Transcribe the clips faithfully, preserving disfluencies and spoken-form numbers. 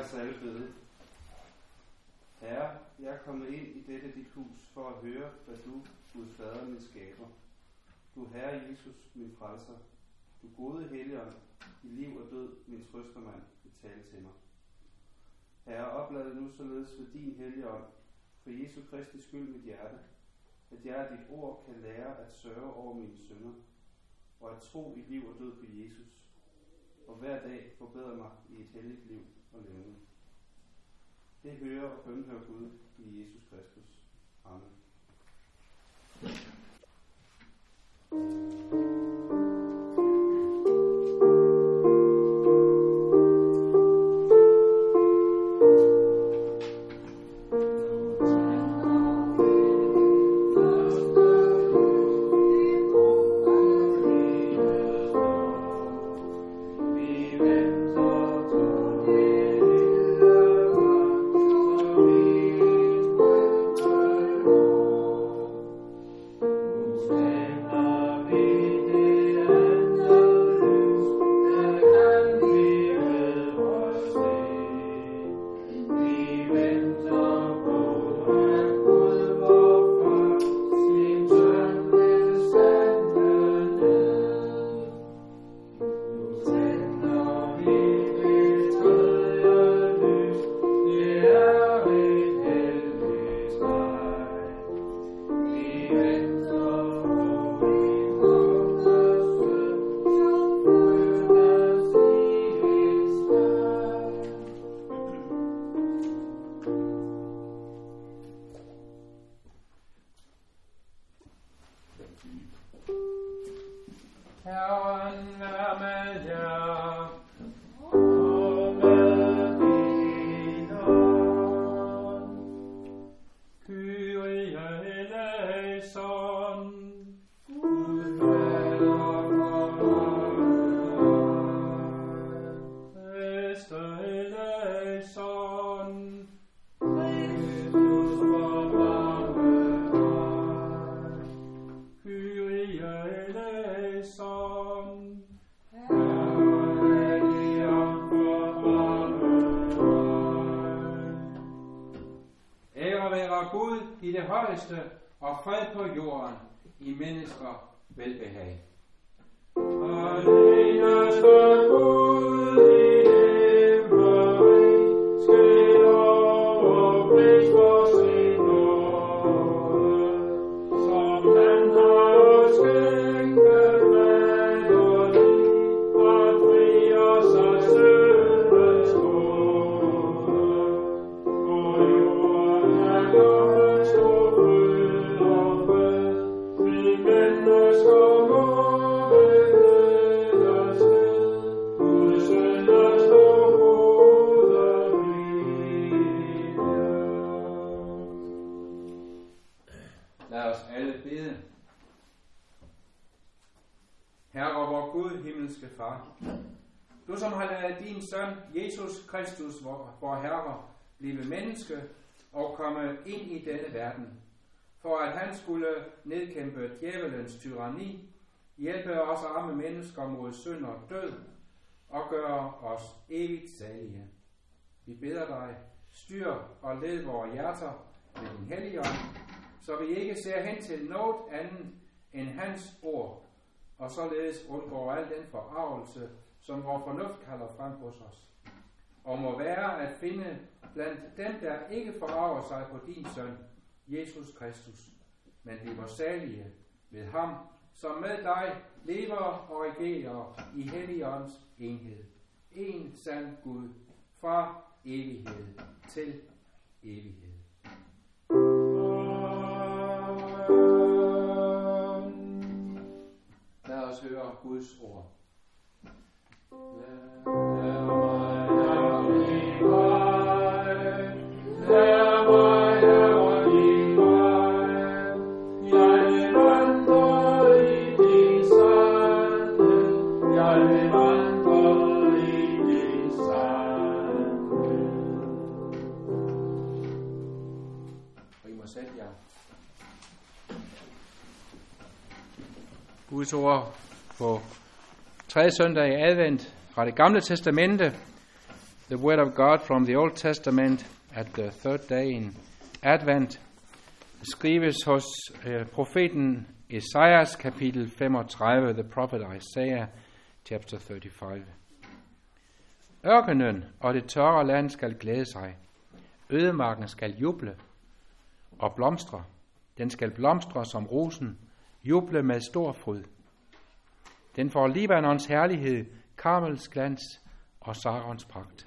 os alle bede. Herre, jeg er kommet ind i dette dit hus for at høre, hvad du, Gud Fader, min skaber. Du Herre Jesus, min frelser. Du gode Helligånd, i liv og død, min trøstermand, vil tale til mig. Herre, oplad det nu således ved din Helligånd, for Jesu Kristi skyld mit hjerte, at jeg af dit ord kan lære at sørge over mine synder, og at tro i liv og død på Jesus, og hver dag forbedre mig i et helligt liv og levende. Det hører og bønhører Gud i Jesus Kristus. Amen. Herren vær med jer. I det højeste og fred på jorden i mennesker velbehag. Alene står Gud i himmel, skæld over pris for sin nåde, som han har skænket med og liv, at fri os af syndens nåde. Og jorden er kommet stor fryd og fred, vi mennesker må Herre, vor Gud, himmelske Far, du som har ladet din søn, Jesus Kristus, vor, vor Herre, blive menneske og komme ind i denne verden, for at han skulle nedkæmpe djævelens tyranni, hjælpe os arme mennesker mod synd og død, og gøre os evigt salige. Vi beder dig, styr og led vores hjerter med din Helligånd, så vi ikke ser hen til noget andet end hans ord, og således undgår al den forarvelse, som vor fornuft kalder frem hos os, og må være at finde blandt dem, der ikke forarver sig på din søn, Jesus Kristus, men bliver salige ved ham, som med dig lever og regerer i Helligåndens enhed. En sand Gud, fra evighed til evighed. Lad os høre Guds ord. Lær mig at lide mig, lær mig at lide mig, jeg vil vandre i din sandhed, jeg vil vandre i din sandhed. Og I må sætte jer. Guds ord på tredje søndag i advent fra det gamle testamente the Word of God from the Old Testament at the third day in Advent skrives hos uh, profeten Esajas kapitel femogtredive, the prophet Isaiah chapter thirty-five. Ørkenen og det tørre land skal glæde sig. Ødemarken skal juble og blomstre. Den skal blomstre som rosen, juble med stor fryd. Den får Libanons herlighed, Karmels glans og Sarons pragt.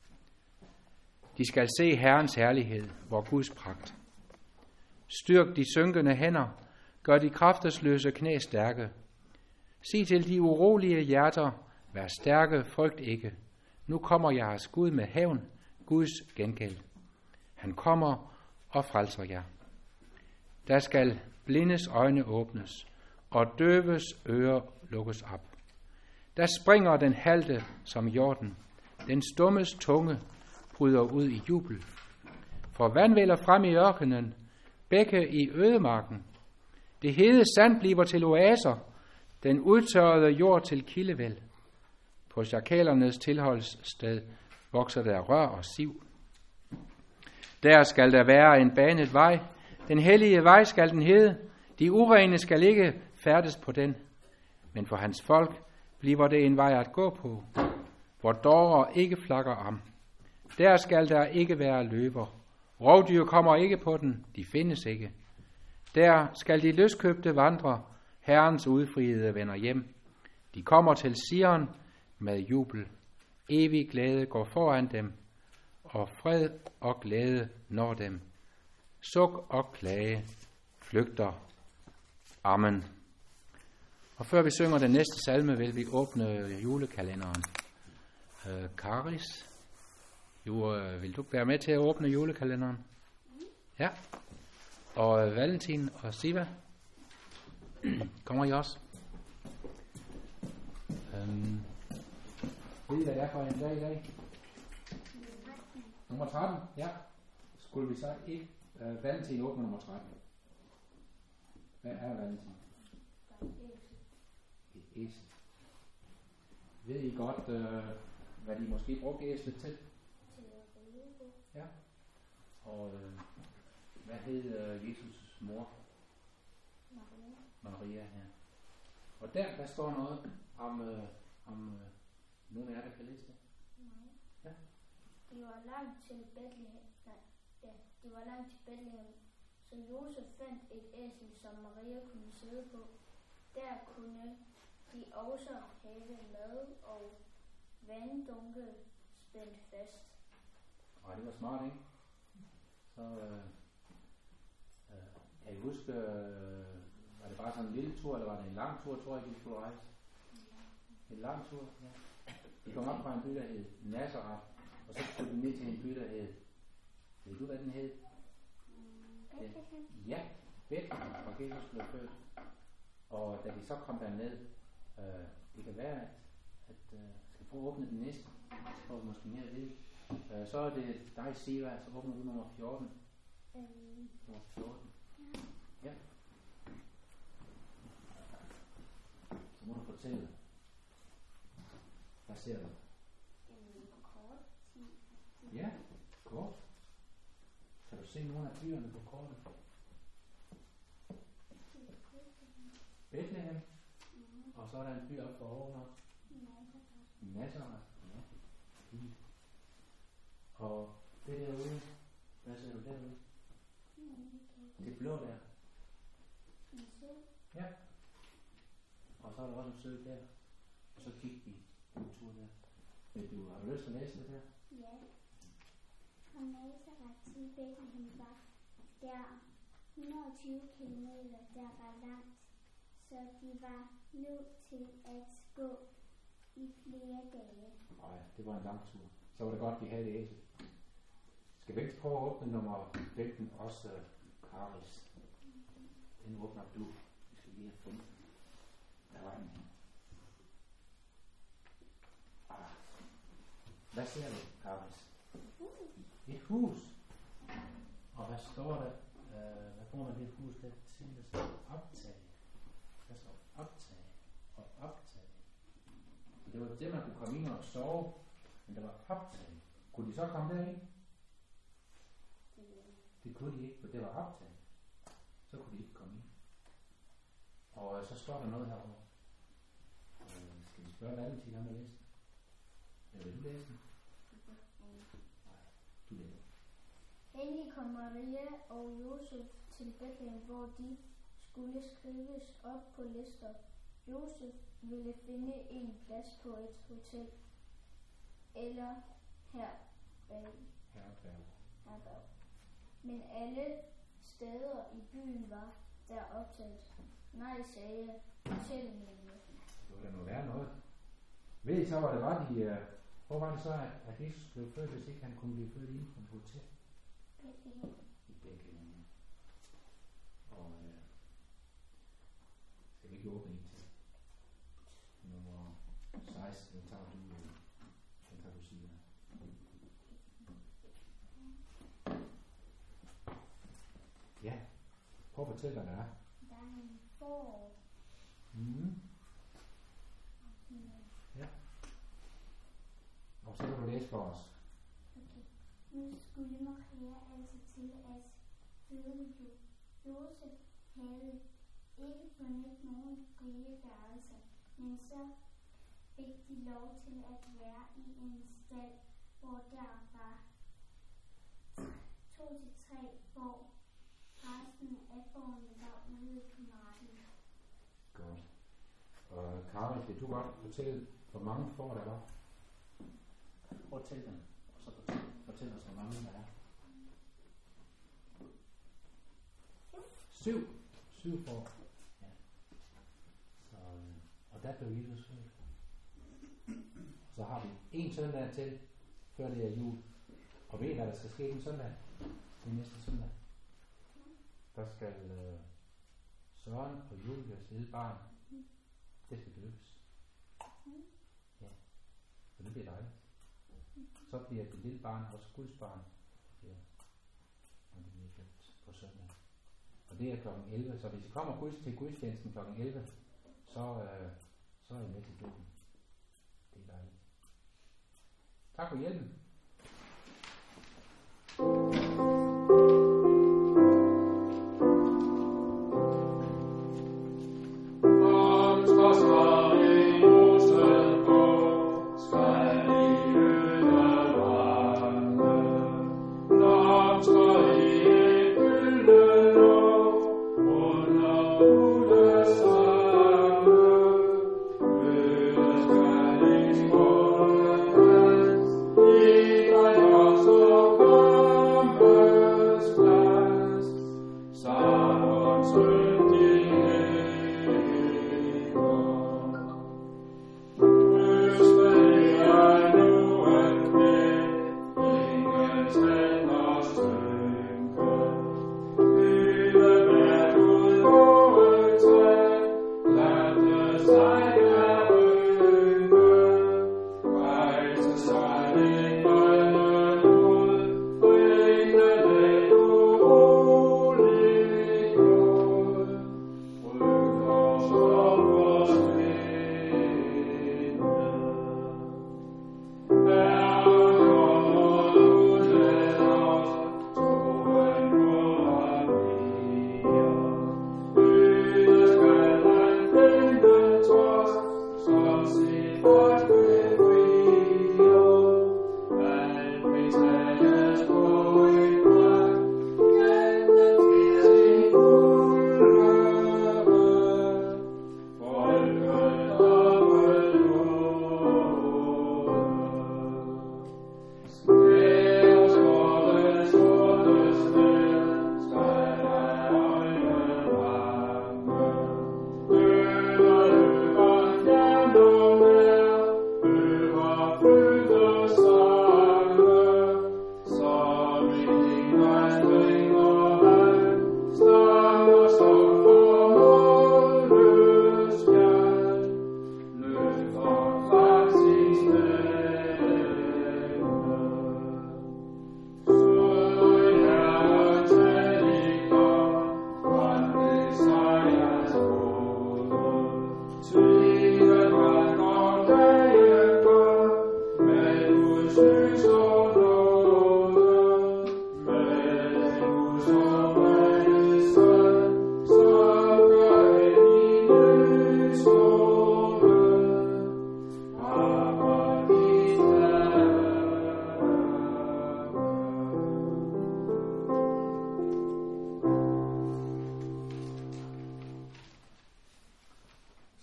De skal se Herrens herlighed, vor Guds pragt. Styrk de synkende hænder, gør de kraftesløse knæ stærke. Sig til de urolige hjerter, vær stærke, frygt ikke. Nu kommer jeres Gud med hævn, Guds gengæld. Han kommer og frelser jer. Der skal blindes øjne åbnes, og døves ører lukkes op. Der springer den halte som jorden. Den stummes tunge bryder ud i jubel. For vand vælder frem i ørkenen, bække i ødemarken. Det hede sand bliver til oaser, den udtørrede jord til kildevæld. På sjakalernes tilholdssted vokser der rør og siv. Der skal der være en banet vej, den hellige vej skal den hedde, de urene skal ikke færdes på den. Men for hans folk bliver det en vej at gå på, hvor dårer ikke flakker om. Der skal der ikke være løver. Rovdyr kommer ikke på den, de findes ikke. Der skal de løskøbte vandre, Herrens udfriede vender hjem. De kommer til Sion med jubel. Evig glæde går foran dem, og fred og glæde når dem. Suk og klage flygter. Amen. Og før vi synger den næste salme, vil vi åbne julekalenderen. Øh, Karis, jo, øh, vil du være med til at åbne julekalenderen? Ja. Og øh, Valentin og Siva, kommer I også? Øhm, ved I, hvad det er for en dag i dag? Nummer tretten, ja. Skulle vi så ikke? Øh, Valentin åbner nummer tretten. Hvad er Valentin? Et æsel. Ved I godt, øh, hvad de måske brugte æslet til? Ja. Og øh, hvad hed øh, Jesus' mor? Maria. Maria, ja. Og der, der står noget om, øh, om øh, nogen af jer, der kan læse det? Nej. Ja. De var langt til Bethlehem. Nej, ja, de var langt til Bethlehem. Så Josef fandt et æsel, som Maria kunne sidde på. Der kunne de også have mad og vanddunke spændt fast. Og det var smart, ikke? Så øh, øh, kan I huske, øh, var det bare sådan en lille tur, eller var det en lang tur, tror jeg, de skulle rejse? En lang tur, ja. De kom op fra en by, der hed Nazareth, og så skulle de ned til en by, der hed, ved du, hvad den hed? Bethlehem? Ja, Bethlehem, hvor Jesus blev født. Og da de så kom derned, øh, det kan være, at, at øh, skal prøve at åbne den næste, så får vi måske mere at vide. Øh, så er det dig, Siva, så åbner du nummer fjorten. Øhm. Nummer fjorten. Ja. Så må du fortælle. Hvad ser du? En kort. Ja, kort. Kan du se nogle af byerne på kortet? Bethlehem. Mm. Og så er der en by op for over. Nazareth. Ja. Fint. Og det derude, hvad ser du derude? Mm. Det blå der. En sø. Ja. Og så er der også en sø der. Og så gik vi en tur der. Vil du, har du lyst til at læse det der? Ja. Fra Nazareth til Bethlehem var der hundrede og tyve kilometer, der var langt, så de var nødt til at gå i flere dage. Nej, det var en lang tur. Så var det godt, vi havde det æsel. Skal vi ikke prøve at åbne nummer femten, også uh, Karis? Den åbner du. Vi skal lige have fundet. Der var den. Ah. Hvad ser du, Karis? Et hus. Og hvad står der? Uh, hvad får man det hus der til? Der står optage. Der står optage og optage. Så det var det, man kunne komme ind og sove, men der var optage. Kunne de så komme derind? Det ved jeg. Det kunne de ikke, for det var optaget. Så kunne de ikke komme ind. Og øh, så står der noget herovre. Øh, skal vi spørge Valentin om at læse den? Eller vil du læse den? Nej, du læser. Endelig kom Maria og Josef til Bethlehem, hvor de skulle skrives op på lister. Josef ville finde en plads på et hotel eller herberg. Herberg. herberg. Men alle steder i byen var der optaget. Nej, sagde hotelmændene. Det var da noget værre noget. Ved I så, hvor det var, de... Uh, hvor var det så, at, at Jesus blev født, hvis ikke han kunne blive født inde på et hotel? Bethlehem. I Bethlehem. Og øh, skal vi ikke åbne en til? Nummer seksten, den tager du, øh, den tager du sige. Ja, prøv at fortælle, hvad der er. Der er nogle får. Mm. Ja. Og så kan du læse for os. Okay. Nu skulle Maria altså til at føde jo. Josef havde ikke fundet nogen frie værelser, men så fik de lov til at være i en stald, hvor der var to til tre får. Resten af fårene var ude på marken. Godt. Og Karin, vil du godt fortælle, hvor mange får der var? Prøv at tælle dem, og så fortæl, fortæl os, hvor mange der er. Syv. Syv får. Ja. Så, og der blev Jesus født. Så har vi en søndag til, før det er jul. Og ved I, hvad der skal ske den søndag? Den næste søndag. Der skal øh, Søren og Julius lille barn, det skal døbes. Ja, så det bliver dejligt. Så bliver det lille barn også Guds barn, ja, når det bliver døbt på søndag. Og det er klokken elleve, så hvis I kommer Guds til gudstjenesten klokken elleve, så, øh, så er I med til døben. Det er dejligt. Tak for hjælpen. Thank you.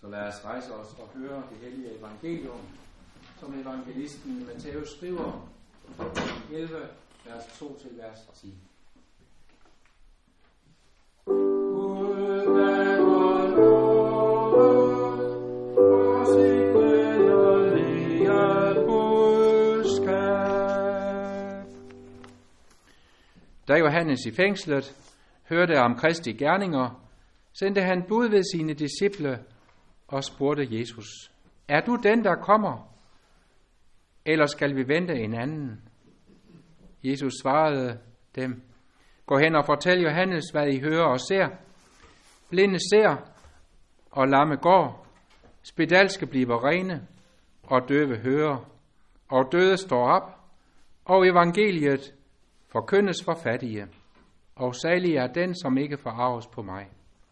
Så lad os rejse os og høre det hellige evangelium, som evangelisten Matthæus skriver, elleve, vers to til vers ti. Da Johannes i fængslet hørte om Kristi gerninger, sendte han bud ved sine disciple og spurgte Jesus, er du den, der kommer, eller skal vi vente en anden? Jesus svarede dem, gå hen og fortæl Johannes, hvad I hører og ser. Blinde ser, og lamme går, spedalske bliver rene, og døve hører, og døde står op, og evangeliet forkyndes for fattige, og salig er den, som ikke forarves på mig.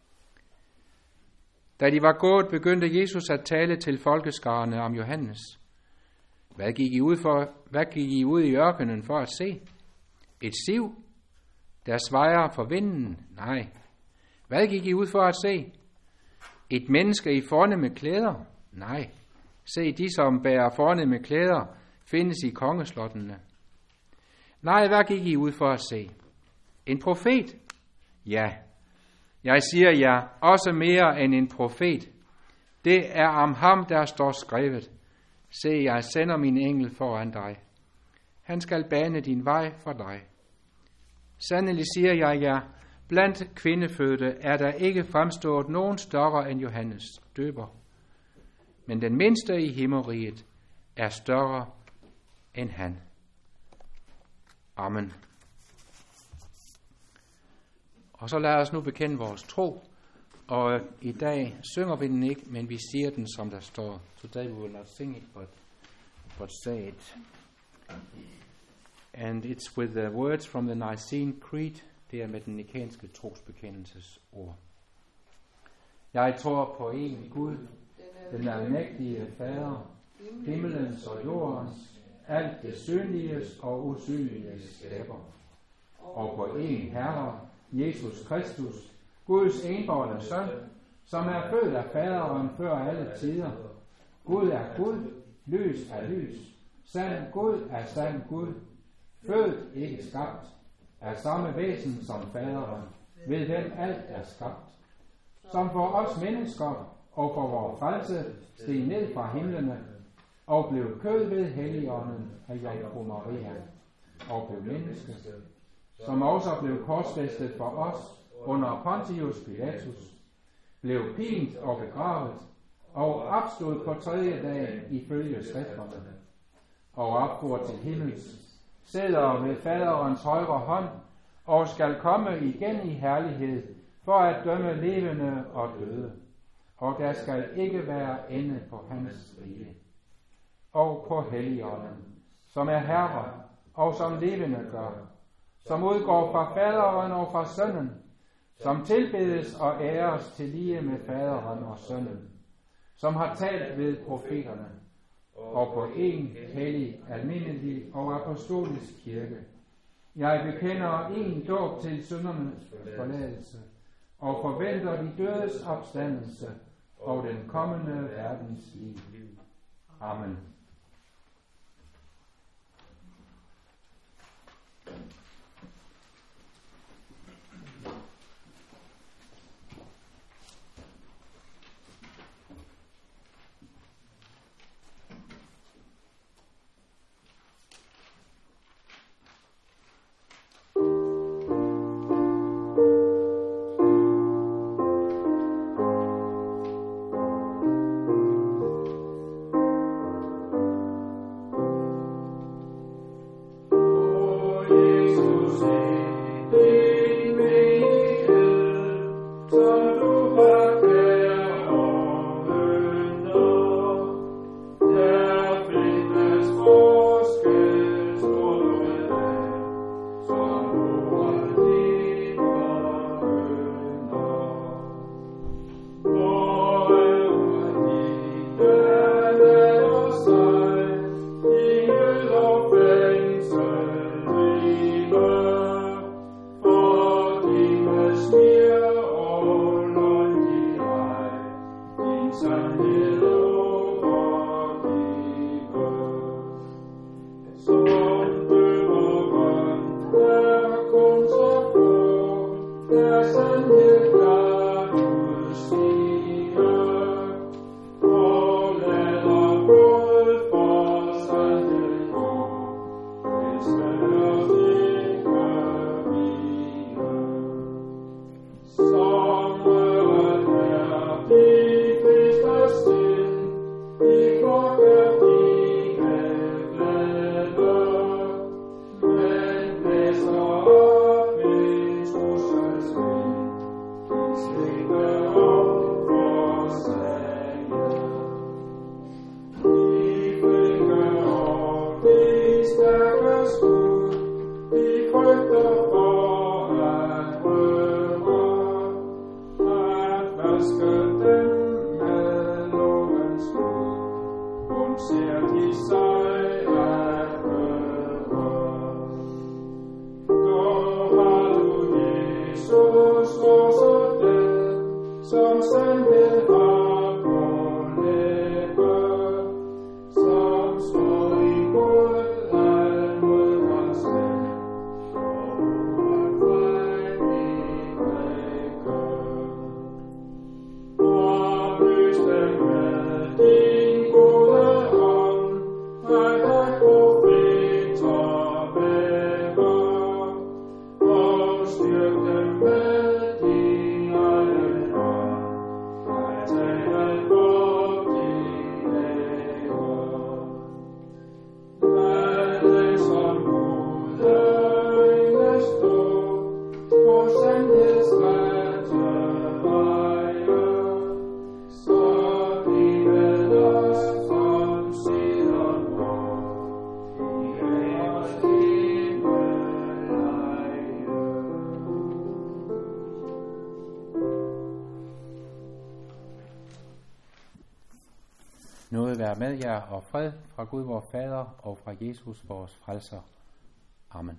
Da de var gået, begyndte Jesus at tale til folkeskarerne om Johannes. Hvad gik I ud, for, hvad gik I ud i ørkenen for at se? Et siv, der svejer for vinden? Nej. Hvad gik I ud for at se? Et menneske i fornemme klæder? Nej. Se, de som bærer fornemme klæder, findes i kongeslottene. Nej, hvad gik I ud for at se? En profet? Ja. Jeg siger jer, også mere end en profet. Det er om ham, der står skrevet. Se, jeg sender min engel foran dig. Han skal bane din vej for dig. Sandelig siger jeg jer, blandt kvindefødte er der ikke fremstået nogen større end Johannes døber. Men den mindste i himmeriget er større end han. Amen. Og så lad os nu bekende vores tro. Og i dag synger vi den ikke, men vi siger den, som der står. Today we will not sing it, but, but say it. And it's with the words from the Nicene Creed. Det er med den nikanske trosbekendelses ord. Jeg tror på en Gud, den almægtige Fader, himmelens og jordens, alt det synliges og usynliges skaber. Og på en Herre, Jesus Kristus, Guds enbårne søn, som er født af faderen før alle tider. Gud er Gud, lys er lys, sand Gud er sand Gud, født ikke skabt, er samme væsen som faderen, ved hvem alt er skabt. Som for os mennesker og for vores frelse steg ned fra himlene og blev kød ved Helligånden af Jomfru Maria og blev menneske, som også blev korsfæstet for os under Pontius Pilatus, blev pint og begravet, og opstod på tredje dag ifølge skrifterne, og opfor til himmels, sidder ved faderens højre hånd, og skal komme igen i herlighed, for at dømme levende og døde, og der skal ikke være ende på hans rige. Og på Helligånden, som er Herre, og som levende gør, som udgår fra faderen og fra sønnen, som tilbedes og æres til lige med faderen og sønnen, som har talt ved profeterne, og på en hellig, almindelig og apostolisk kirke. Jeg bekender en dåb til syndernes forladelse, og forventer de dødes opstandelse og den kommende verdens liv. Amen. Nåde være med jer og fred fra Gud vor Fader og fra Jesus vores frelser. Amen.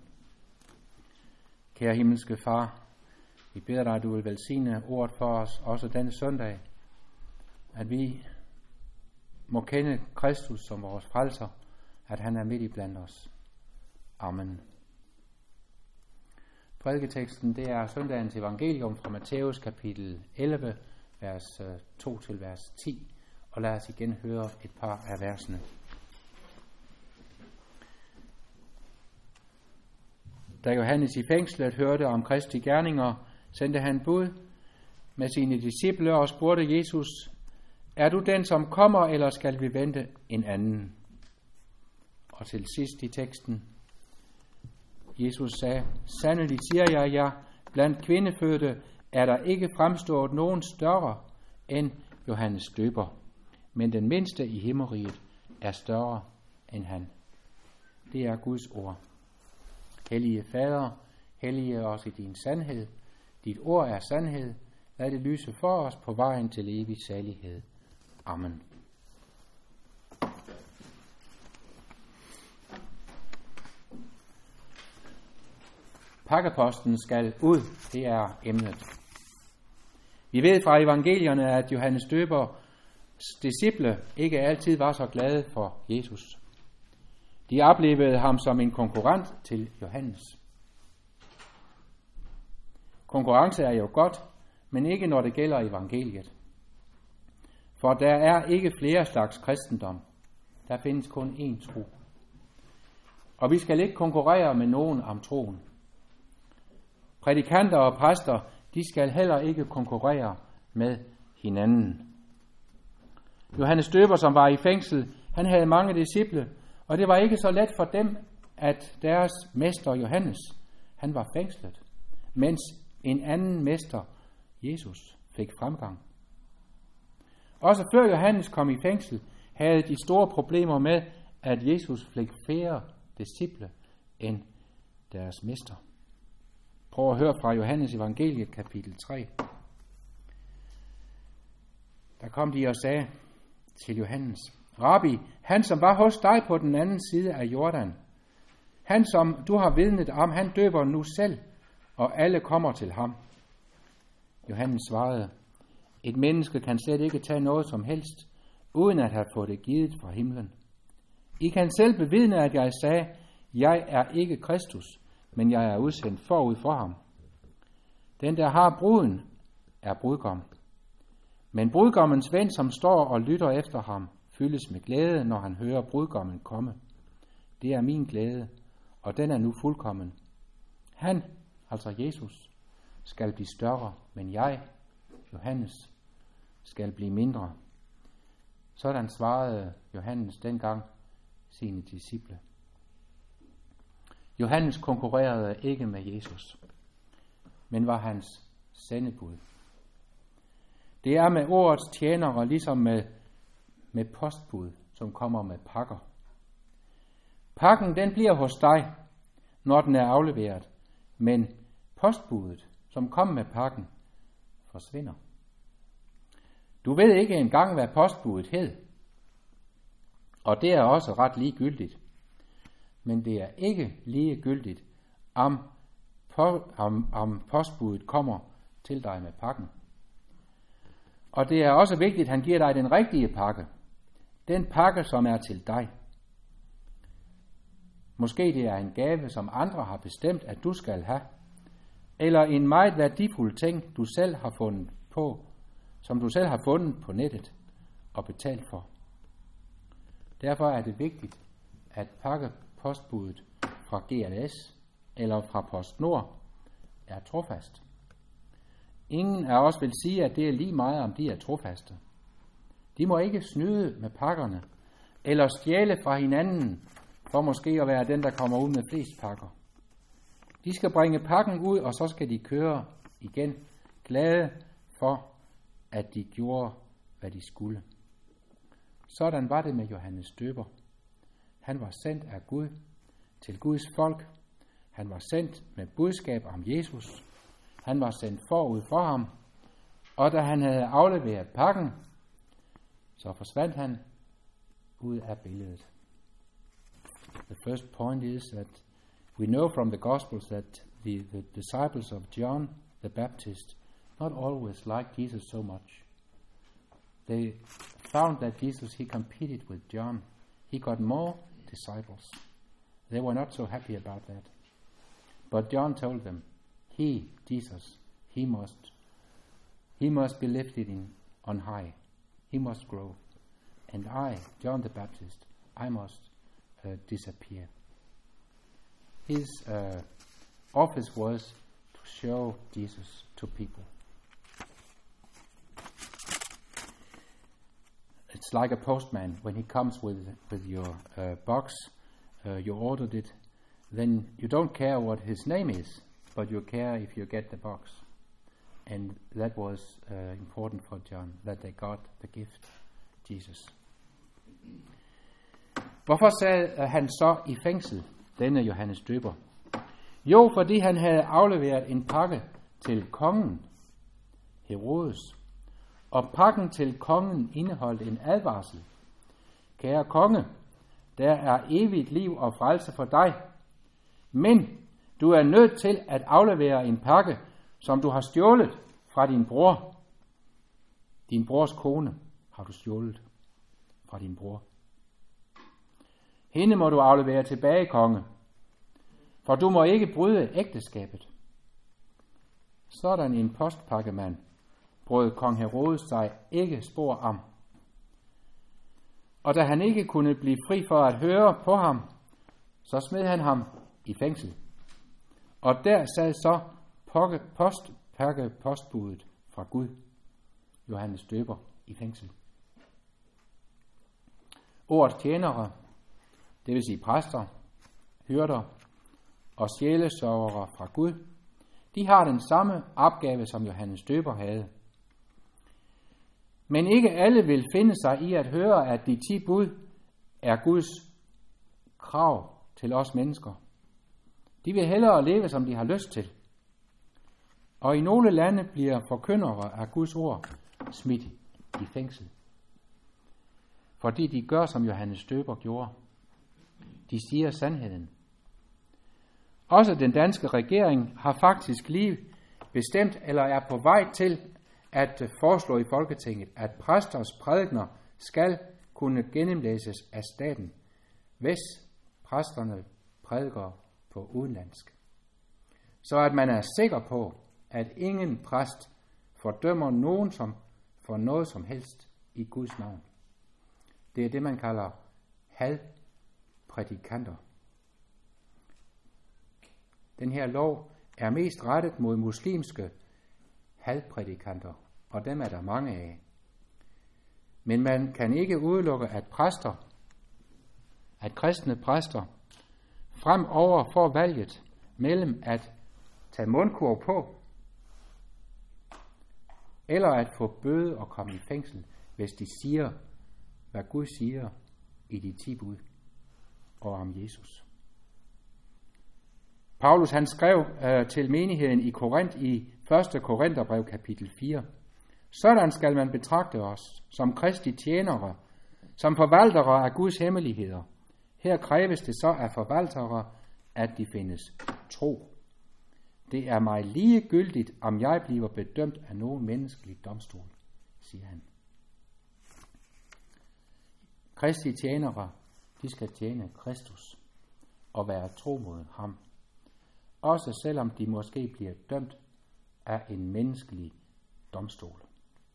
Kære himmelske Far, vi beder dig, at du vil velsigne ordet for os, også denne søndag, at vi må kende Kristus som vores frelser, at han er midt i blandt os. Amen. Prædiketeksten, det er søndagens evangelium fra Matthæus kapitel elleve, vers to til vers ti. Og lad os igen høre et par af versene. Da Johannes i fængslet hørte om Kristi gerninger, sendte han bud med sine disciple og spurgte Jesus, er du den, som kommer, eller skal vi vente en anden? Og til sidst i teksten, Jesus sagde, sandelig siger jeg jer, blandt kvindefødte er der ikke fremstået nogen større end Johannes døber. Men den mindste i himmeriget er større end han. Det er Guds ord. Hellige Fader, hellige os i din sandhed. Dit ord er sandhed. Lad det lyse for os på vejen til evig salighed. Amen. Pakkeposten skal ud, det er emnet. Vi ved fra evangelierne, at Johannes døber disciple ikke altid var så glade for Jesus. De oplevede ham som en konkurrent til Johannes. Konkurrence er jo godt, men ikke når det gælder evangeliet. For der er ikke flere slags kristendom. Der findes kun én tro. Og vi skal ikke konkurrere med nogen om troen. Prædikanter og præster, de skal heller ikke konkurrere med hinanden. Johannes døber, som var i fængsel, han havde mange disciple, og det var ikke så let for dem, at deres mester Johannes, han var fængslet, mens en anden mester, Jesus, fik fremgang. Også før Johannes kom i fængsel, havde de store problemer med, at Jesus fik flere disciple end deres mester. Prøv at høre fra Johannes evangeliet kapitel tre. Der kom de og sagde til Johannes, Rabbi, han som var hos dig på den anden side af Jordan, han som du har vidnet om, han døber nu selv, og alle kommer til ham. Johannes svarede, Et menneske kan slet ikke tage noget som helst, uden at have fået det givet fra himlen. I kan selv bevidne, at jeg sagde, jeg er ikke Kristus, men jeg er udsendt forud for ham. Den, der har bruden, er brudgom. Men brudgommens ven, som står og lytter efter ham, fyldes med glæde, når han hører brudgommen komme. Det er min glæde, og den er nu fuldkommen. Han, altså Jesus, skal blive større, men jeg, Johannes, skal blive mindre. Sådan svarede Johannes dengang sine disciple. Johannes konkurrerede ikke med Jesus, men var hans sendebud. Det er med ordets tjenere, ligesom med, med postbud, som kommer med pakker. Pakken, den bliver hos dig, når den er afleveret, men postbudet, som kom med pakken, forsvinder. Du ved ikke engang, hvad postbudet hed, og det er også ret ligegyldigt. Men det er ikke ligegyldigt, om, om, om postbudet kommer til dig med pakken. Og det er også vigtigt, at han giver dig den rigtige pakke. Den pakke, som er til dig. Måske det er en gave, som andre har bestemt, at du skal have. Eller en meget værdifuld ting, du selv har fundet på, som du selv har fundet på nettet og betalt for. Derfor er det vigtigt, at pakke postbudet fra G L S eller fra PostNord er trofast. Ingen af os vil sige, at det er lige meget, om de er trofaste. De må ikke snyde med pakkerne eller stjæle fra hinanden for måske at være den, der kommer ud med flest pakker. De skal bringe pakken ud, og så skal de køre igen, glade for, at de gjorde, hvad de skulle. Sådan var det med Johannes Døber. Han var sendt af Gud til Guds folk. Han var sendt med budskab om Jesus. Han var sendt forud for ham. Og da han havde afleveret pakken, så forsvandt han ud af billedet. The first point is that we know from the Gospels that the, the disciples of John the Baptist not always liked Jesus so much. They found that Jesus, he competed with John. He got more disciples. They were not so happy about that. But John told them, he, Jesus, he must, he must be lifted in on high. He must grow. And I, John the Baptist, I must uh, disappear. His uh, office was to show Jesus to people. It's like a postman. When he comes with, with your uh, box, uh, you ordered it, then you don't care what his name is, but you care if you get the box. And that was uh, important for John, that they got the gift, Jesus. Hvorfor sad han så i fængsel, denne Johannes Døber? Jo, fordi han havde afleveret en pakke til kongen, Herodes. Og pakken til kongen indeholdt en advarsel. Kære konge, der er evigt liv og frelse for dig. Men du er nødt til at aflevere en pakke, som du har stjålet fra din bror. Din brors kone har du stjålet fra din bror. Hende må du aflevere tilbage, konge, for du må ikke bryde ægteskabet. Sådan en postpakkemand brød kong Herodes sig ikke spor om. Og da han ikke kunne blive fri for at høre på ham, så smed han ham i fængsel. Og der sad så postpakke postbudet fra Gud, Johannes Døber, i fængsel. Ordets tjenere, det vil sige præster, hyrder og sjælesørgere fra Gud, de har den samme opgave, som Johannes Døber havde. Men ikke alle vil finde sig i at høre, at de ti bud er Guds krav til os mennesker. De vil hellere leve, som de har lyst til. Og i nogle lande bliver forkyndere af Guds ord smidt i fængsel. Fordi de gør, som Johannes Døber gjorde. De siger sandheden. Også den danske regering har faktisk lige bestemt, eller er på vej til at foreslå i Folketinget, at præsters prædikener skal kunne gennemlæses af staten, hvis præsterne prædiker på udenlandsk. Så at man er sikker på, at ingen præst fordømmer nogen som for noget som helst i Guds navn. Det er det, man kalder hadprædikanter. Den her lov er mest rettet mod muslimske hadprædikanter, og dem er der mange af. Men man kan ikke udelukke, at præster, at kristne præster, fremover får valget mellem at tage mundkurv på, eller at få bøde og komme i fængsel, hvis de siger, hvad Gud siger i de ti bud og om Jesus. Paulus han skrev øh, til menigheden i Korinth i første Korintherbrev kapitel fire. Sådan skal man betragte os som kristi tjenere, som forvaltere af Guds hemmeligheder. Her kræves det så af forvaltere, at de findes tro. Det er mig ligegyldigt, om jeg bliver bedømt af nogen menneskelig domstol, siger han. Kristi tjenere, de skal tjene Kristus og være tro mod ham. Også selvom de måske bliver dømt af en menneskelig domstol.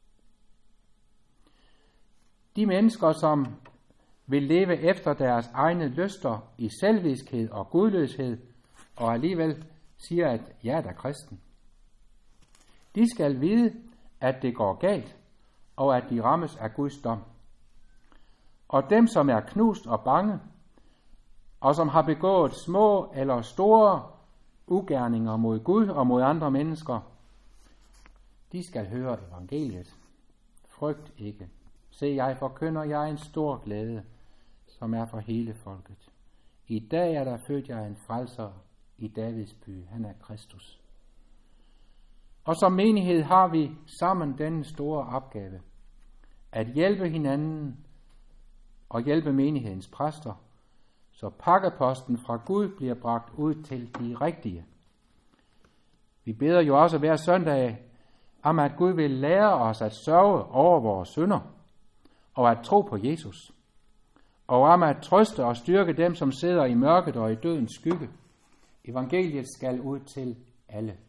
De mennesker, som vil leve efter deres egne lyster i selvvidskhed og gudløshed, og alligevel siger, at jeg er da kristen. De skal vide, at det går galt, og at de rammes af Guds dom. Og dem, som er knust og bange, og som har begået små eller store ugerninger mod Gud og mod andre mennesker, de skal høre evangeliet. Frygt ikke. Se, jeg forkynder jeg en stor glæde, som er for hele folket. I dag er der født jeg en frelser i Davids by. Han er Kristus. Og som menighed har vi sammen denne store opgave, at hjælpe hinanden og hjælpe menighedens præster, så pakkeposten fra Gud bliver bragt ud til de rigtige. Vi beder jo også hver søndag om, at Gud vil lære os at sørge over vores synder, og at tro på Jesus, og om at trøste og styrke dem, som sidder i mørket og i dødens skygge. Evangeliet skal ud til alle.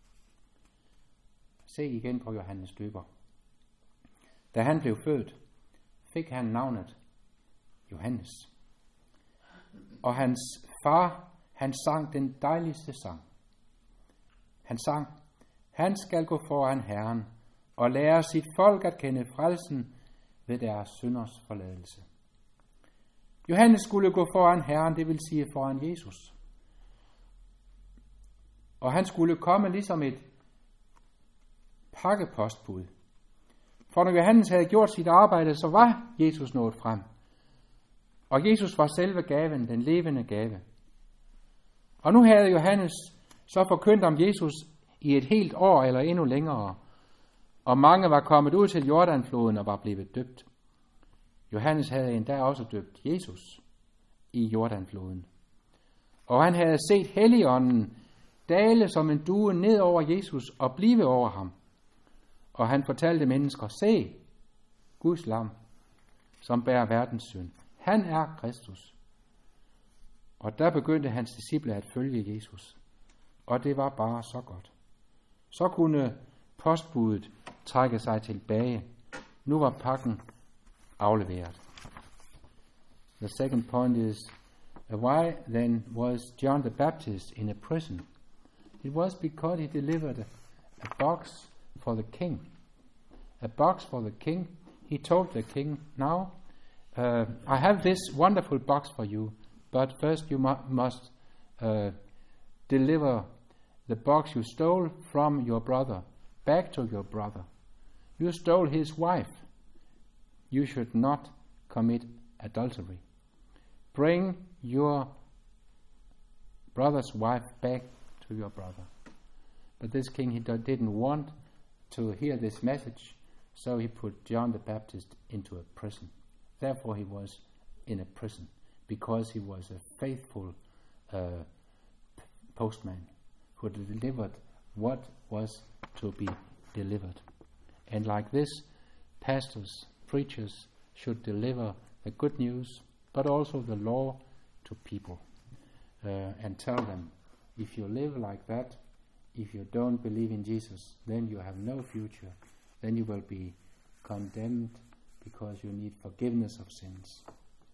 Se igen på Johannes Døber. Da han blev født, fik han navnet Johannes. Og hans far, han sang den dejligste sang. Han sang, han skal gå foran Herren og lære sit folk at kende frelsen ved deres synders forladelse. Johannes skulle gå foran Herren, det vil sige foran Jesus. Og han skulle komme ligesom et pakkepostbud. For når Johannes havde gjort sit arbejde, så var Jesus nået frem. Og Jesus var selve gaven, den levende gave. Og nu havde Johannes så forkyndt om Jesus i et helt år eller endnu længere. Og mange var kommet ud til Jordanfloden og var blevet døbt. Johannes havde endda også døbt Jesus i Jordanfloden. Og han havde set Helligånden dale som en due ned over Jesus og blive over ham. Og han fortalte mennesker, se, Guds lam, som bærer verdens synd. Han er Kristus. Og der begyndte hans disciple at følge Jesus. Og det var bare så godt. Så kunne postbuddet trække sig tilbage. Nu var pakken afleveret. The second point is, why then was John the Baptist in a prison? It was because he delivered a, a box for the king. A box for the king. He told the king, now, uh, I have this wonderful box for you, but first you mu- must uh, deliver the box you stole from your brother back to your brother. You stole his wife. You should not commit adultery. Bring your brother's wife back to your brother. But this king, he didn't want to hear this message, so he put John the Baptist into a prison. Therefore he was in a prison, because he was a faithful uh, postman who delivered what was to be delivered. And like this, pastors, preachers should deliver the good news, but also the law to people, uh, and tell them, if you live like that, if you don't believe in Jesus, then you have no future. Then you will be condemned because you need forgiveness of sins.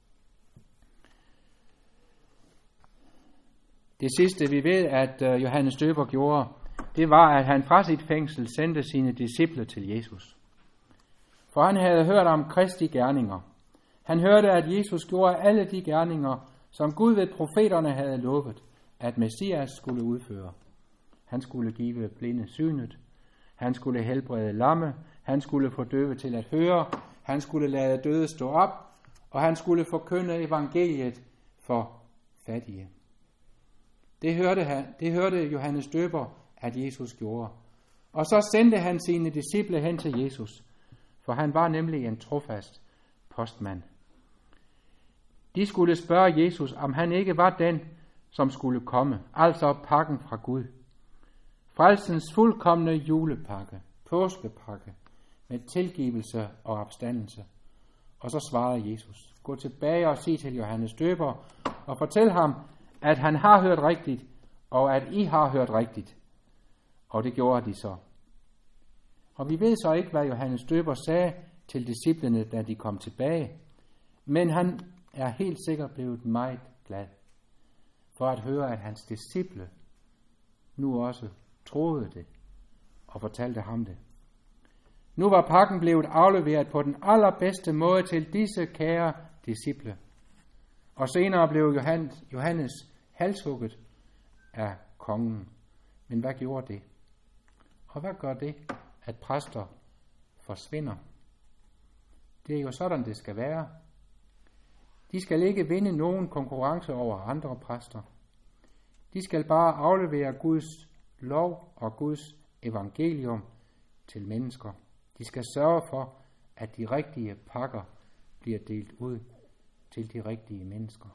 Det sidste vi ved, at uh, Johannes Døber gjorde, det var, at han fra sit fængsel sendte sine disciple til Jesus. For han havde hørt om Kristi gerninger. Han hørte, at Jesus gjorde alle de gerninger, som Gud ved profeterne havde lovet, at Messias skulle udføre. Han skulle give blinde synet. Han skulle helbrede lamme. Han skulle få døve til at høre. Han skulle lade døde stå op. Og han skulle forkynde evangeliet for fattige. Det hørte, han, det hørte Johannes Døber, at Jesus gjorde. Og så sendte han sine disciple hen til Jesus, for han var nemlig en trofast postmand. De skulle spørge Jesus, om han ikke var den, som skulle komme, altså pakken fra Gud. Frelsens fuldkomne julepakke, påskepakke, med tilgivelse og opstandelse. Og så svarede Jesus, gå tilbage og sig til Johannes Døber, og fortæl ham, at han har hørt rigtigt, og at I har hørt rigtigt. Og det gjorde de så. Og vi ved så ikke, hvad Johannes Døber sagde til disciplene, da de kom tilbage. Men han er helt sikkert blevet meget glad for at høre, at hans disciple nu også troede det og fortalte ham det. Nu var pakken blevet afleveret på den allerbedste måde til disse kære disciple. Og senere blev Johannes, Johannes halshugget af kongen. Men hvad gjorde det? Og hvad gør det, at præster forsvinder? Det er jo sådan, det skal være. De skal ikke vinde nogen konkurrence over andre præster. De skal bare aflevere Guds lov og Guds evangelium til mennesker. De skal sørge for, at de rigtige pakker bliver delt ud til de rigtige mennesker.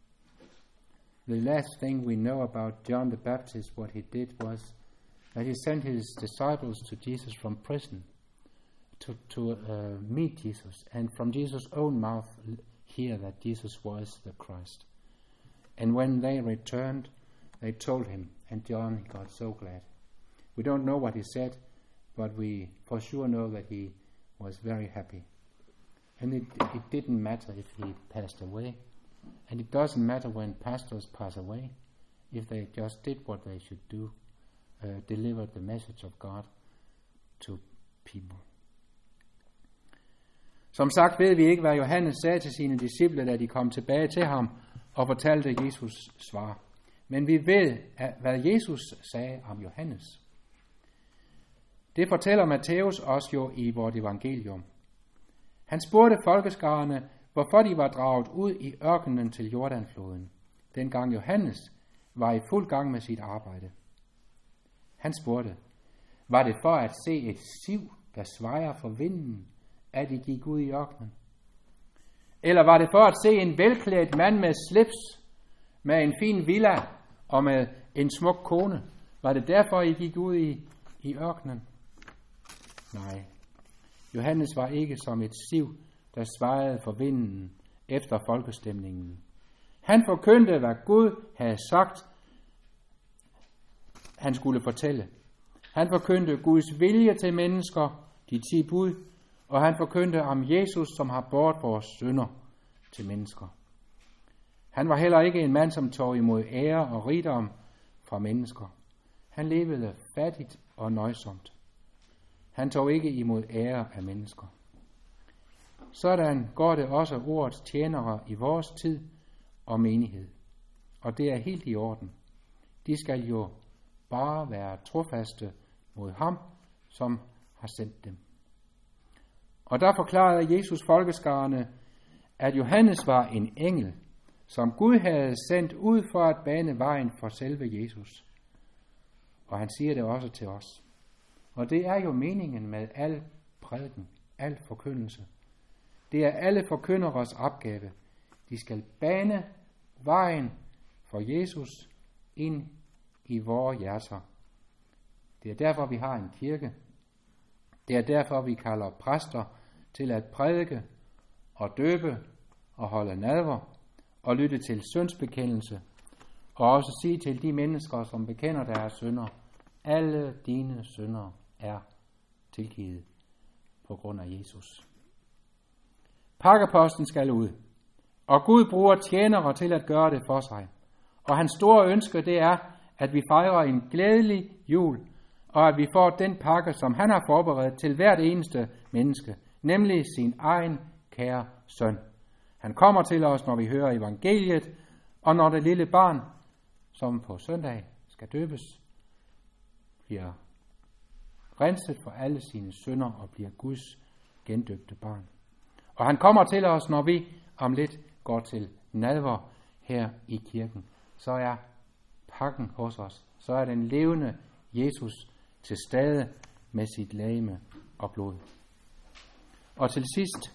The last thing we know about John the Baptist, what he did was that he sent his disciples to Jesus from prison to, to uh, meet Jesus, and from Jesus' own mouth hear that Jesus was the Christ. And when they returned, they told him, and John got so glad. We don't know what he said, but we for sure know that he was very happy. And it, it didn't matter if he passed away. And it doesn't matter when pastors pass away, if they just did what they should do, uh, deliver the message of God to people. Som sagt ved vi ikke, hvad Johannes sagde til sine disciple, da de kom tilbage til ham og fortalte Jesus svar. Men vi ved, hvad Jesus sagde om Johannes. Det fortæller Matthæus os jo i vort evangelium. Han spurgte folkeskarerne, hvorfor de var draget ud i ørkenen til Jordanfloden, dengang Johannes var i fuld gang med sit arbejde. Han spurgte, var det for at se et siv, der svejer for vinden, at de gik ud i ørkenen? Eller var det for at se en velklædt mand med slips, med en fin villa og med en smuk kone? Var det derfor, I gik ud i, i ørkenen? Nej, Johannes var ikke som et siv, der svajede for vinden efter folkestemningen. Han forkyndte, hvad Gud havde sagt, han skulle fortælle. Han forkyndte Guds vilje til mennesker, de ti bud, og han forkyndte om Jesus, som har båret vores synder til mennesker. Han var heller ikke en mand, som tog imod ære og rigdom fra mennesker. Han levede fattigt og nøjsomt. Han tog ikke imod ære af mennesker. Sådan går det også ordets tjenere i vores tid og menighed. Og det er helt i orden. De skal jo bare være trofaste mod ham, som har sendt dem. Og der forklarede Jesus folkeskarerne, at Johannes var en engel, som Gud havde sendt ud for at bane vejen for selve Jesus. Og han siger det også til os. Og det er jo meningen med al prædiken, al forkyndelse. Det er alle forkynderes opgave. De skal bane vejen for Jesus ind i vores hjerter. Det er derfor, vi har en kirke. Det er derfor, vi kalder præster til at prædike og døbe og holde nadver og lytte til syndsbekendelse og også sige til de mennesker, som bekender deres synder, alle dine synder er tilgivet på grund af Jesus. Pakkeposten skal ud, og Gud bruger tjenere til at gøre det for sig. Og hans store ønske, det er, at vi fejrer en glædelig jul, og at vi får den pakke, som han har forberedt til hvert eneste menneske, nemlig sin egen kære søn. Han kommer til os, når vi hører evangeliet, og når det lille barn, som på søndag skal døbes, bliver renset for alle sine synder og bliver Guds gendøbte barn. Og han kommer til os, når vi om lidt går til nadver her i kirken. Så er pakken hos os. Så er den levende Jesus til stede med sit legeme og blod. Og til sidst,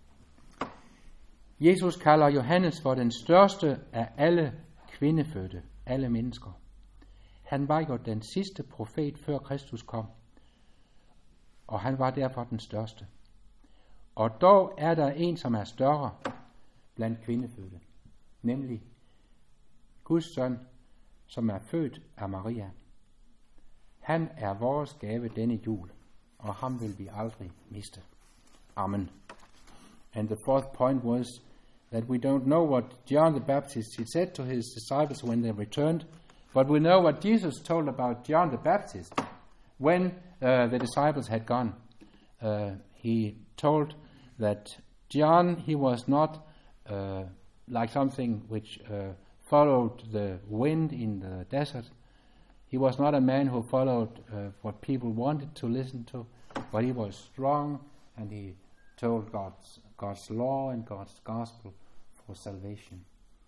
Jesus kalder Johannes for den største af alle kvindefødte, alle mennesker. Han var jo den sidste profet, før Kristus kom, og han var derfor den største. Og dog er der en, som er større blandt kvindefødte, nemlig Guds søn, som er født af Maria. Han er vores gave denne jul, og ham vil vi aldrig miste. Amen. And the fourth point was that we don't know what John the Baptist he said to his disciples when they returned, but we know what Jesus told about John the Baptist when uh, the disciples had gone. Uh, he told that John, he was not uh, like something which uh, followed the wind in the desert. He was not a man who followed uh, what people wanted to listen to, but he was strong and he told God's, God's law and God's gospel for salvation.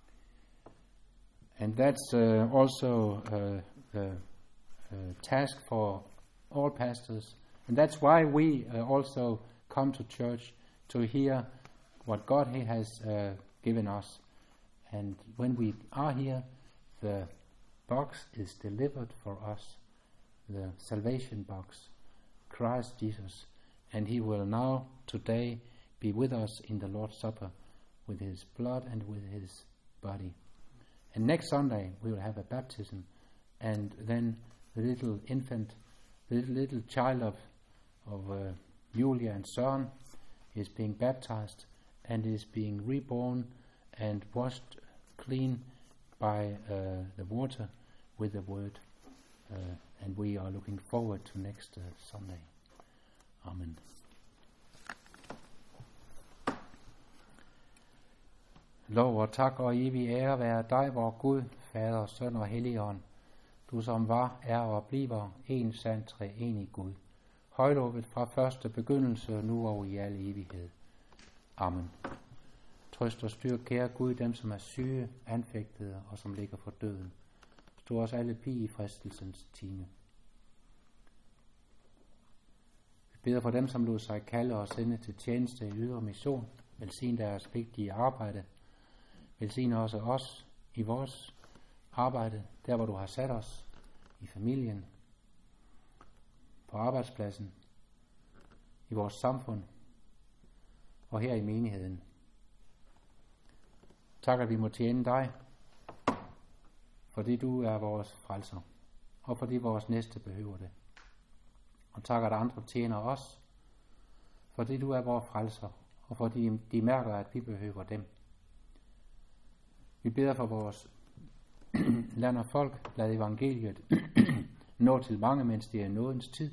And that's uh, also uh, the uh, task for all pastors. And that's why we uh, also come to church to hear what God he has uh, given us. And when we are here, the box is delivered for us, the salvation box, Christ Jesus. And he will now, today, be with us in the Lord's Supper with his blood and with his body. And next Sunday, we will have a baptism. And then the little infant, the little, little child of, of uh, Julia and Søren is being baptized and is being reborn and washed clean by uh, the water with the word. Uh, and we are looking forward to next uh, Sunday. Amen. Lov og tak og evig ære være dig, vor Gud, Fader, Søn og Helligånd, du som var, er og bliver en sand treenig Gud, højlovet fra første begyndelse, nu og i al evighed. Amen. Trøst og styrk, kære Gud, dem som er syge, anfægtede og som ligger for døden. Stå os alle bi i fristelsens time. Vi beder for dem, som lod sig kalde og sende til tjeneste i ydre mission. Velsign deres vigtige arbejde. Velsign også os i vores arbejde, der hvor du har sat os, i familien, på arbejdspladsen, i vores samfund og her i menigheden. Tak, at vi må tjene dig, fordi du er vores frelser, og fordi vores næste behøver det. Og tak, at andre tjener os, fordi du er vores frelser, og fordi de mærker, at vi behøver dem. Vi beder for vores land og folk, lad evangeliet nå til mange, mens det er nådens tid.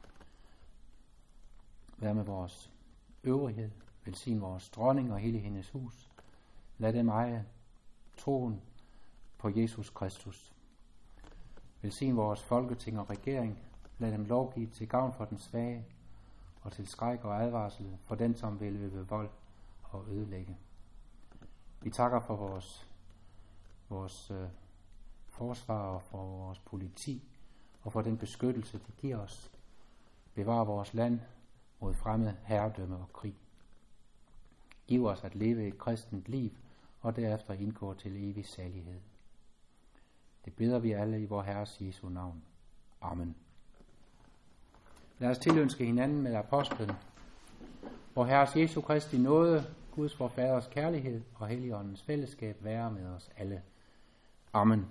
Vær med vores øvrighed, velsign vores dronning og hele hendes hus. Lad dem eje troen på Jesus Kristus. Velsign vores folketing og regering. Lad dem lovgive til gavn for den svage og til skræk og advarsel for den, som vil øve vold og ødelægge. Vi takker for vores, vores øh, forsvar og for vores politi og for den beskyttelse, de giver os. Bevar vores land mod fremmed herredømme og krig. Giv os at leve et kristent liv og derefter indgå til evig salighed. Det beder vi alle i vor Herres Jesu navn. Amen. Lad os tilønske hinanden med apostlen. Vor Herres Jesu Kristi nåde, Guds vor Faders kærlighed og Helligåndens fællesskab være med os alle. Amen.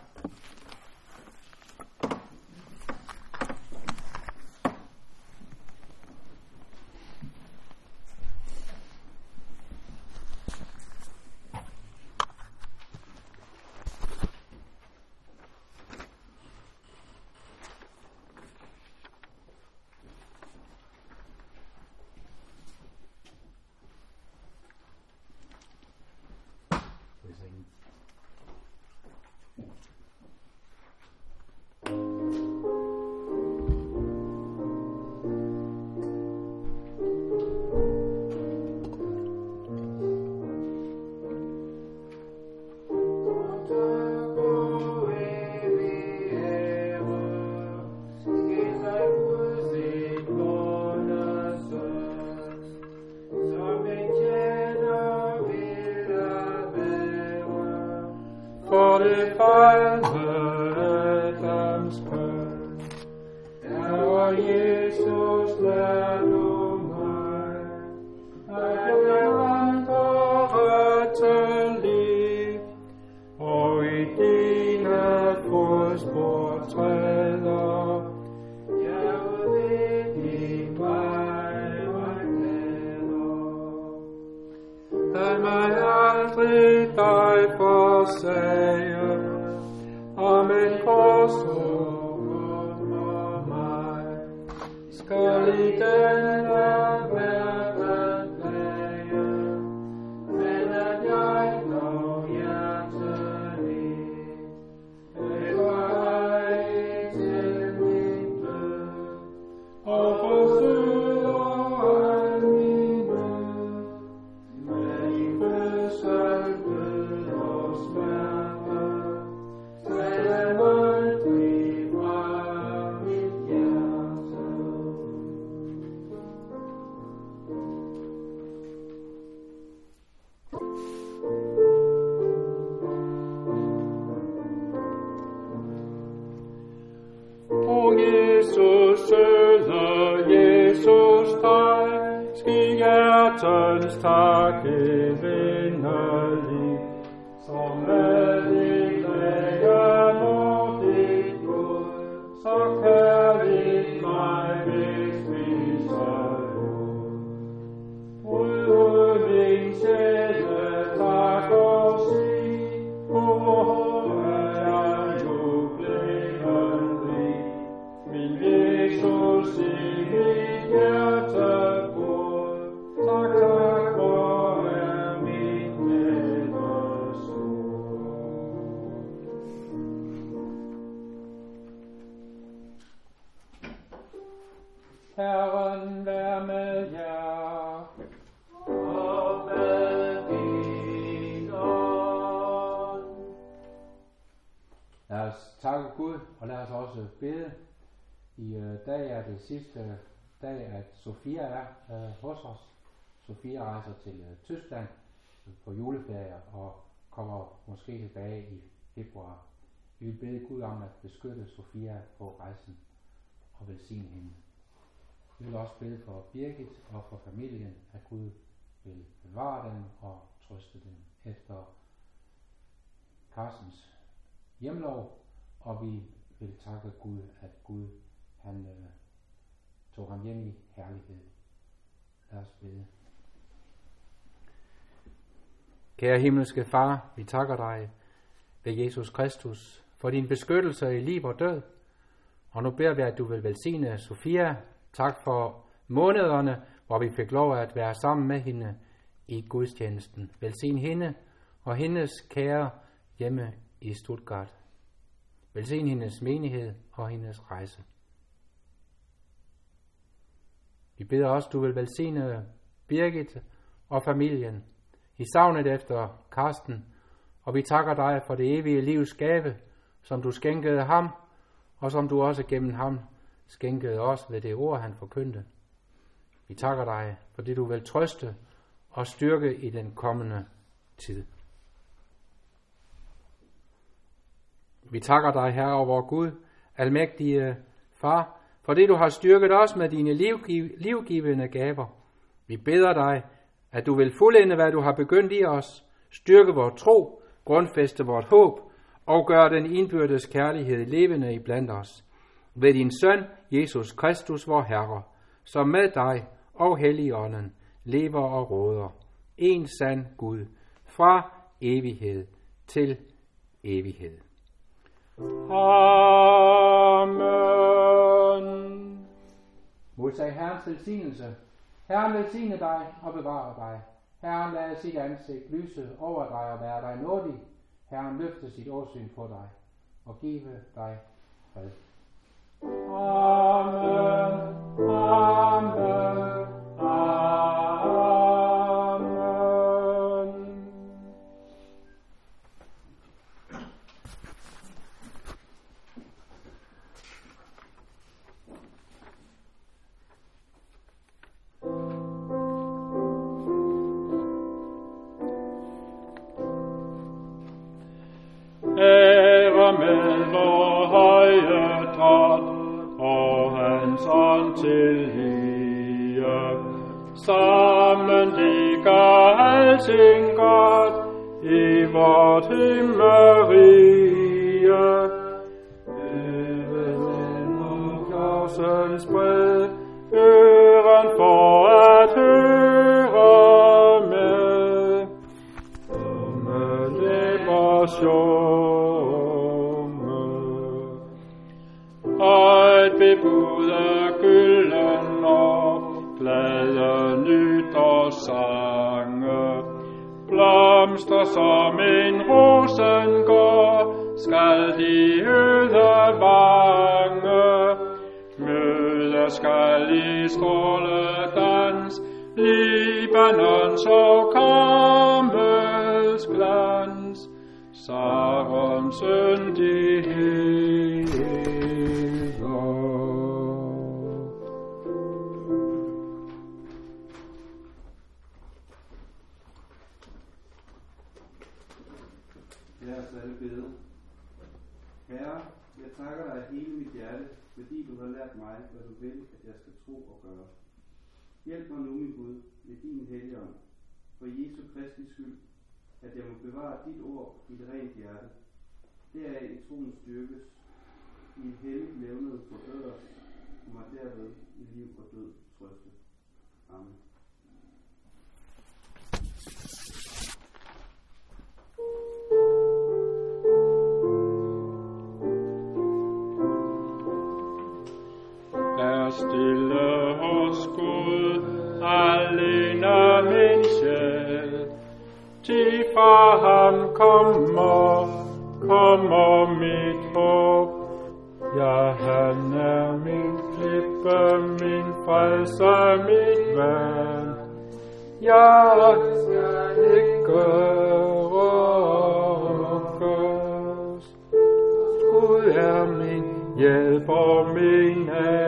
Herren vær med jer. Og med din ånd. Lad os takke Gud, og lad os også bede. I uh, dag er det sidste dag, at Sofia er uh, hos os. Sofia rejser til uh, Tyskland på juleferie og kommer måske tilbage i februar. Vi vil bede Gud om at beskytte Sofia på rejsen og velsigne hende. Vi vil også bede for Birgit og for familien, at Gud vil bevare dem og trøste dem efter Carstens hjemlov, og vi vil takke Gud, at Gud han øh, tog ham hjem i herlighed. Lad os bede. Kære himmelske Far, vi takker dig ved Jesus Kristus for din beskyttelse i liv og død, og nu beder vi, at du vil velsigne Sofia. Tak for månederne, hvor vi fik lov at være sammen med hende i gudstjenesten. Velsign hende og hendes kære hjemme i Stuttgart. Velsign hendes menighed og hendes rejse. Vi beder også, du vil velsigne Birgit og familien i savnet efter Carsten, og vi takker dig for det evige livs gave, som du skænkede ham, og som du også gennem ham skænkede os ved det ord, han forkyndte. Vi takker dig, fordi du vil trøste og styrke i den kommende tid. Vi takker dig, Herre, over Gud, almægtige Far, fordi du har styrket os med dine livgiv- livgivende gaver. Vi beder dig, at du vil fuldende, hvad du har begyndt i os, styrke vores tro, grundfæste vort håb, og gøre den indbyrdes kærlighed levende iblandt os. Ved din søn, Jesus Kristus, vor Herre, som med dig og Helligånden lever og råder, en sand Gud, fra evighed til evighed. Amen. Modtag Herrens velsignelse. Herren velsigne dig og bevare dig. Herren lader sit ansigt lyse over dig og være dig nådig. Herren løfte sit åsyn på dig og give dig fred. Amen. Amen. Amen. Ære med vor høje drot og hans ånd til hige. Sammen de gør alting godt i vort himmerige. Øven og klodsens bred, øren for at høre med. Dumme læber sjunge, højt bebuder gylden og glade nytårssange. Blomster som en rosengård skal de øde vange. Møder skal i stråledans Libanons og Karmels glans. Sarons yndigheder. Lad os alle bede. Herre, jeg takker dig af hele mit hjerte, fordi du har lært mig, hvad du vil, at jeg skal tro og gøre. Hjælp mig nu, min Gud, ved din Helligånd, for Jesu Kristi skyld, at jeg må bevare dit ord i et rent hjerte. Deraf i troen styrkes, i et helligt levnet forbedres, og mig derved i liv og død trøste. Amen. Vær stille hos Gud, alene min sjæl. Til fra ham kommer, kommer mit håb. Ja, han er min klippe, min frelse, mit vand. Jeg skal ikke rykkes. Gud er min hjælper, min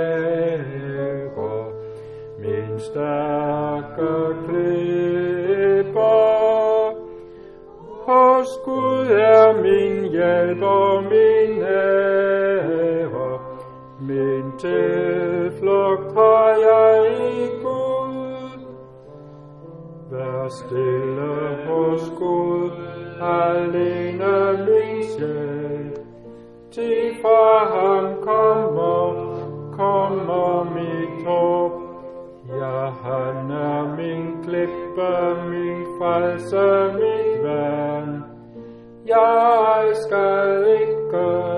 ære, min stærke klipper. Hos Gud er min hjælper, min ære, min tilflugt har jeg i Gud. Vær stille hos Gud, alene min sjæl. Til fra ham kommer, kommer mit håb. Ja, han er min klippe, min frelse, mit vand. Jeg skal ikke